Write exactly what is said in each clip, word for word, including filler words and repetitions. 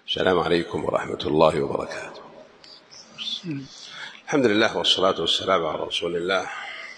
السلام عليكم ورحمة الله وبركاته. الحمد لله والصلاة والسلام على رسول الله.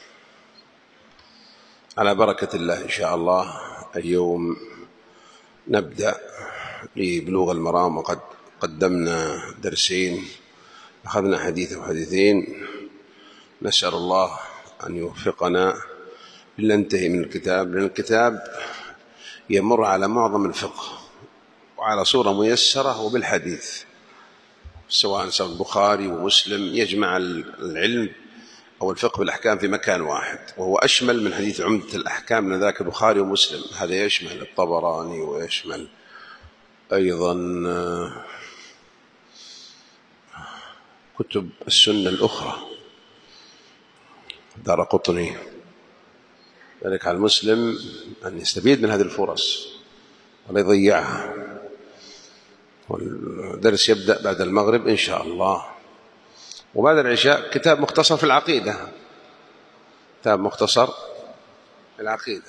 على بركة الله إن شاء الله اليوم نبدأ ببلوغ المرام، وقد قدمنا درسين، أخذنا حديث وحديثين. نسأل الله أن يوفقنا لننتهي من الكتاب، لأن الكتاب يمر على معظم الفقه وعلى صورة ميسرة وبالحديث، سواء سواء البخاري ومسلم، يجمع العلم أو الفقه بالأحكام في مكان واحد، وهو أشمل من حديث عمدة الأحكام من ذاك البخاري ومسلم. هذا يشمل الطبراني ويشمل أيضا كتب السنة الأخرى، دارقطني. ذلك على المسلم أن يستفيد من هذه الفرص ولا يضيعها. والدرس يبدأ بعد المغرب إن شاء الله، وبعد العشاء كتاب مختصر في العقيدة، كتاب مختصر في العقيدة.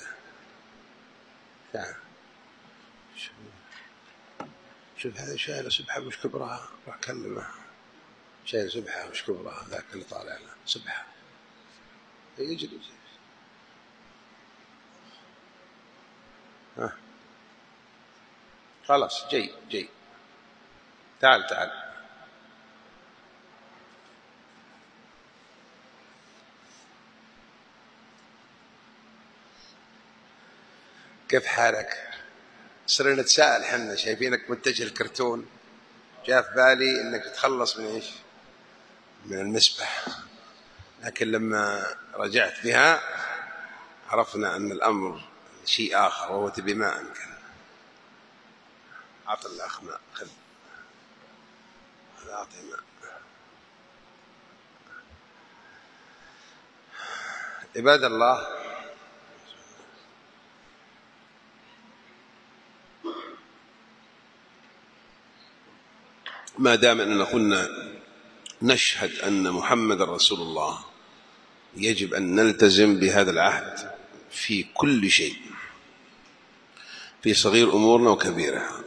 شوف هذا شايل سبحة مش كبرها، راح أكلمه. شايل سبحة مش كبرها، ذاك اللي طالع له سبحة يجري. ها خلاص، جي جي تعال تعال. كيف حالك؟ صرنا نتساءل حنا، شايفينك متجه الكرتون، جاء في بالي انك تتخلص من ايش؟ من المسبح، لكن لما رجعت بها عرفنا ان الامر شيء اخر، وهو تبي ماء. كان اعط الاخ ماء، خذ هذا، اعطي ماء. عباد الله، ما دام أننا قلنا نشهد أن محمد رسول الله، يجب أن نلتزم بهذا العهد في كل شيء، في صغير أمورنا وكبيرها.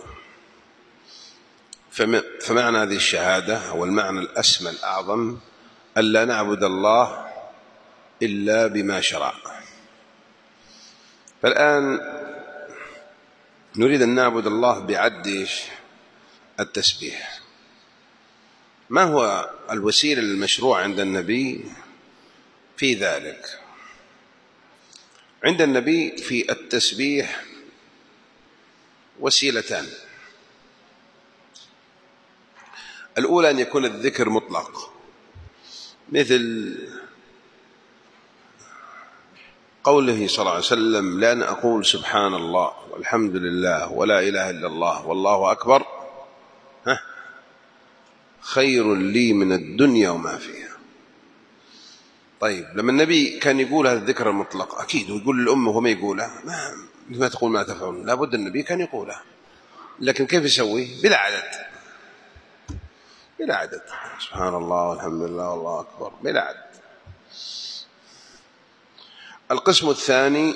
فمعنى هذه الشهادة هو المعنى الأسمى الأعظم، ألا نعبد الله إلا بما شرع. فالآن نريد أن نعبد الله بعد التسبيح. ما هو الوسيلة المشروع عند النبي في ذلك؟ عند النبي في التسبيح وسيلتان. الأولى أن يكون الذكر مطلق، مثل قوله صلى الله عليه وسلم: لا أقول سبحان الله والحمد لله ولا إله إلا الله والله أكبر ها خير لي من الدنيا وما فيها. طيب، لما النبي كان يقول هذا الذكر المطلق، أكيد ويقول للأمة وهو ما يقوله، ما, ما تقول ما تفعلون، لابد النبي كان يقوله، لكن كيف يسوي؟ بلا عدد، بلا عدد، سبحان الله والحمد لله والله أكبر، بلا عدد. القسم الثاني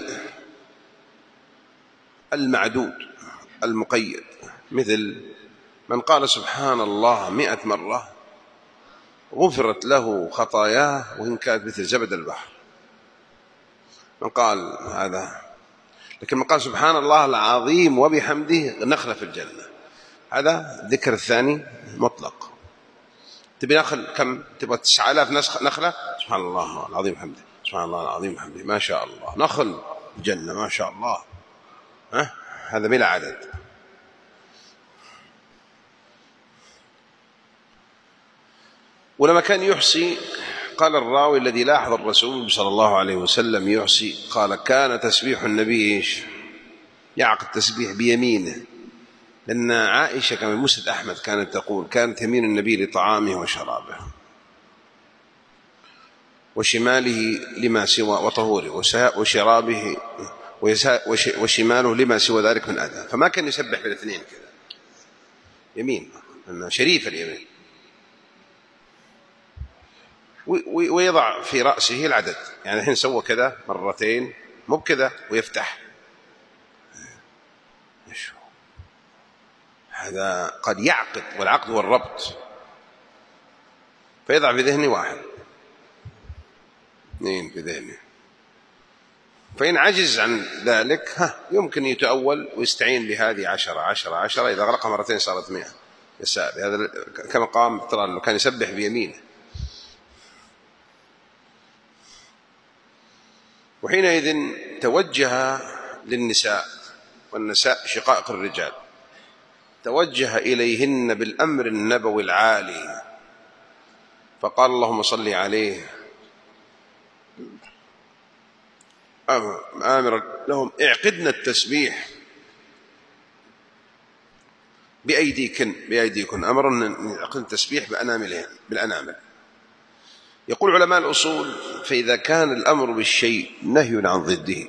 المعدود المقيد، مثل من قال سبحان الله مئة مرة غفرت له خطاياه وإن كانت مثل زبد البحر. من قال هذا، لكن من قال سبحان الله العظيم وبحمده نخلة في الجنة. هذا الذكر الثاني مطلق. تبي نخل كم؟ تبغى تسعة آلاف نخلة؟ سبحان الله العظيم وحمده، سبحان الله العظيم وحمده، ما شاء الله، نخل الجنة ما شاء الله. ها؟ هذا بلا عدد. ولما كان يحصي، قال الراوي الذي لاحظ الرسول صلى الله عليه وسلم يحصي، قال: كان تسبيح النبي إيش؟ يعقد تسبيح بيمينه، لأن عائشة كما مسند أحمد كانت تقول: كانت يمين النبي لطعامه وشرابه، وشماله لما سوى وطهوره، وشرابه وشماله لما سوى ذلك من أذى. فما كان يسبح بالاثنين كذا، يمين، لأنه شريف اليمين. ويضع في رأسه العدد، يعني الحين سوى كذا مرتين، مو بكذا ويفتح. هذا قد يعقد، والعقد هو الربط، فيضع في ذهني واحد اثنين في ذهني، فإن عجز عن ذلك ها يمكن يتأول ويستعين بهذه عشرة عشرة عشرة، إذا غلقها مرتين صارت مئة يسار. هذا كما قام ترى لو كان يسبح بيمينه. وحينئذ توجه للنساء، والنساء شقائق الرجال، توجه إليهن بالأمر النبوي العالي، فقال اللهم صل عليه آمر لهم اعقدنا التسبيح بأيديكن بأيديكن أمر أن يعقدن التسبيح بأناملهن بالأنامل. يقول علماء الأصول: فإذا كان الأمر بالشيء نهي عن ضده،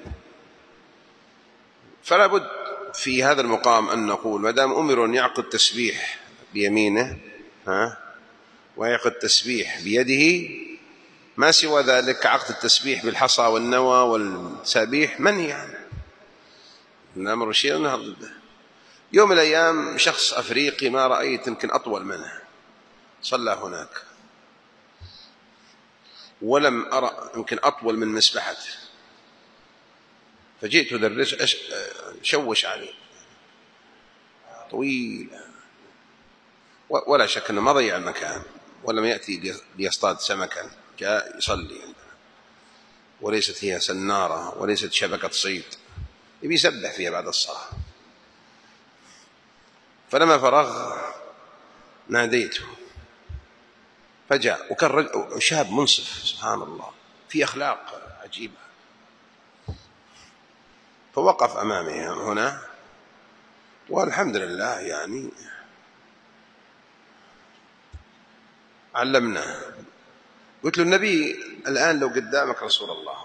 فلا بد في هذا المقام أن نقول ما دام أمر أن يعقد تسبيح بيمينه ها ويعقد تسبيح بيده، ما سوى ذلك عقد التسبيح بالحصى والنوى والسابيح منهي عنه. الأمر بالشيء نهي ضده. يوم من الأيام شخص أفريقي ما رأيت يمكن أطول منه صلى هناك، ولم أرى يمكن أطول من مسبحته، فجئت أدرس شوش عليه طويل، ولا شك أنه ما ضيع المكان، ولم يأتي ليصطاد سمكا، جاء يصلي، وليست هي سنارة وليست شبكة صيد، يبي يسبح فيها بعد الصلاة. فلما فرغ ناديته فجاء، وكان شاب منصف سبحان الله في أخلاق عجيبة، فوقف أمامي هنا، والحمد لله يعني علمنا. قلت له: النبي الآن لو قدامك رسول الله،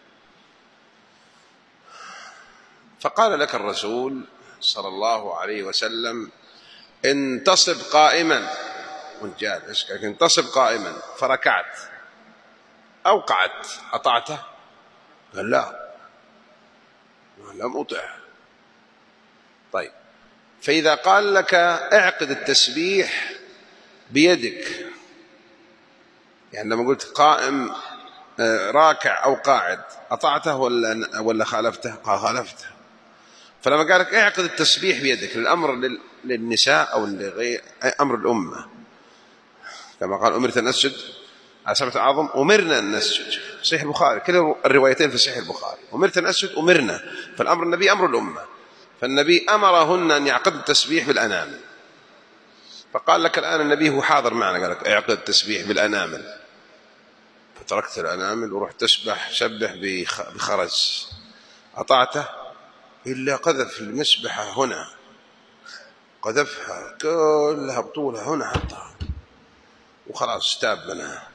فقال لك الرسول صلى الله عليه وسلم: انتصب قائما، وانت جالس انتصب قائما، فركعت أو قعدت، أطعته؟ قال: لا لم أطع. طيب، فإذا قال لك اعقد التسبيح بيدك، يعني لما قلت قائم راكع أو قاعد، أطعته ولا ولا خالفته؟ قال: خالفته. فلما قال لك اعقد التسبيح بيدك، الأمر للنساء أو لغير أمر الأمة، كما قال: أمرت أن أسجد على سبعة أعظم، أمرنا أن نسجد. صحيح البخاري، كل الروايتين في صحيح البخاري، أمرت أن أسجد، أمرنا. فالأمر النبي أمر الأمة، فالنبي أمرهن أن يعقد التسبيح بالأنامل. فقال لك الآن النبي هو حاضر معنا، قال لك اعقد التسبيح بالأنامل، فتركت الأنامل ورحت تسبح سبح بخرز. أطعته؟ إلا قذف المسبحة هنا، قذفها كلها بطولها هنا حطها، وخلاص استاب منها،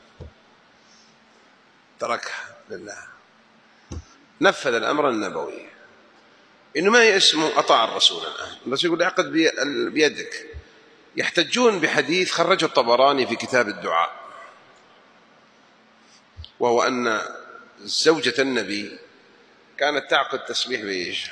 تركها لله، نفذ الأمر النبوي. إنه ما هي اسمه أطاع الرسول الآن، بس يقول اعقد بيدك. يحتجون بحديث خرجه الطبراني في كتاب الدعاء، وهو أن زوجة النبي كانت تعقد تسبيح بإيش؟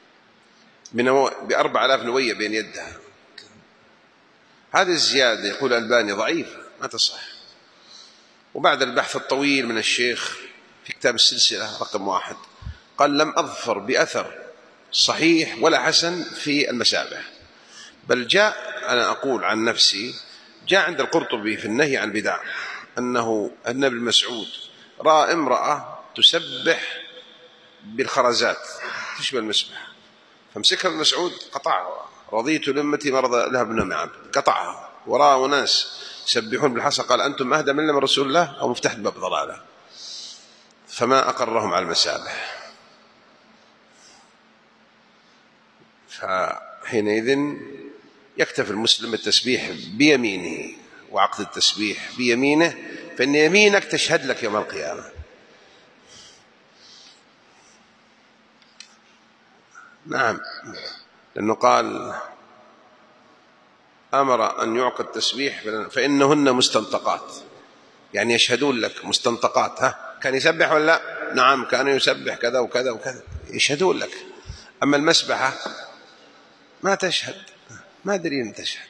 بأربع آلاف نوية بين يدها. هذه الزيادة يقول الألباني ضعيفة ما تصح. وبعد البحث الطويل من الشيخ في كتاب السلسلة رقم واحد، قال: لم أظفر بأثر صحيح ولا حسن في المسابح، بل جاء، أنا أقول عن نفسي، جاء عند القرطبي في النهي عن البدع أنه أن ابن مسعود رأى امرأة تسبح بالخرزات تشبه المسبح، فامسكها ابن مسعود قطعها: رضيت لأمتي مرضى لها ابن معبد، قطعها. ورأى ناس يسبحون بالحصى، قال: أنتم أهدى من لم رسول الله أو مفتاح باب ضلالة، فما أقرهم على المسابح. فحينئذ يكتفي المسلم التسبيح بيمينه وعقد التسبيح بيمينه، فإن يمينك تشهد لك يوم القيامة. نعم، لأنه قال أمر أن يعقد تسبيح فإنهن مستنطقات، يعني يشهدون لك مستنطقات. ها كان يسبح ولا لا؟ نعم كان يسبح كذا وكذا وكذا، يشهدون لك. أما المسبحة ما تشهد، ما أدري أن تشهد.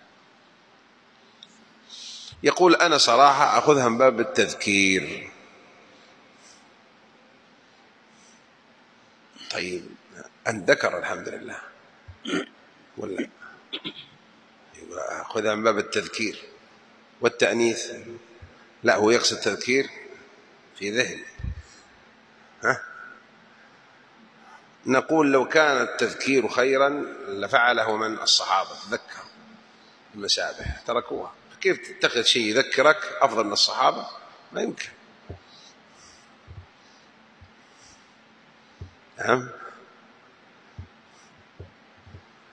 يقول أنا صراحة أخذها من باب التذكير. طيب أن ذكر الحمد لله ولا أخذها من باب التذكير والتأنيث؟ لا، هو يقصد تذكير في ذهن. ها؟ نقول لو كان التذكير خيرا لفعله من الصحابة، تذكروا المسابح تركوها، كيف تتخذ شيء يذكرك أفضل من الصحابة؟ ما يمكن. نعم.